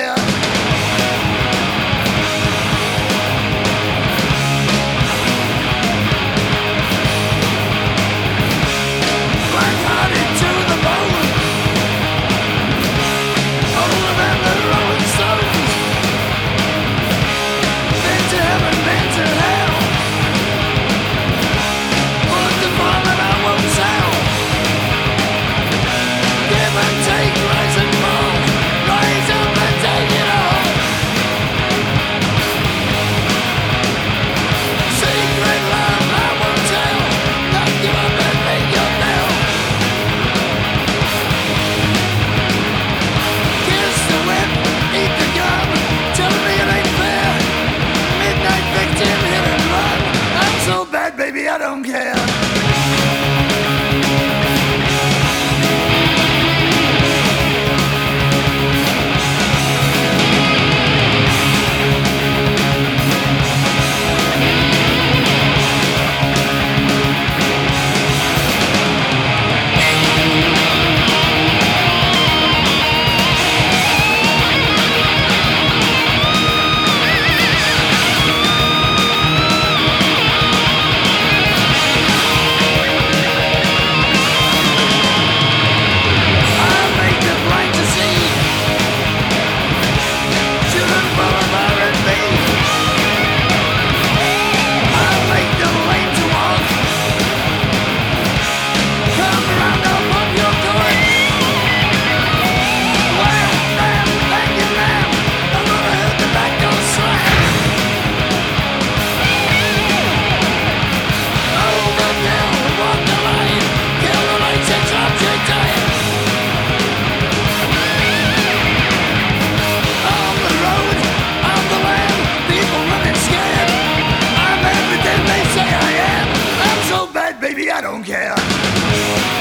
care. Black-hearted to the bone, older than the Rolling Stones. Been to heaven, been to hell, but the farm that I won't sell. Give and take, rise and fall, rise up and take it all. Secret love I won't tell, not give up and make your bell. Kiss the whip, eat the gum, tell me it ain't fair. Midnight victim, hit and run, I'm so bad baby I don't care. Baby, I don't care.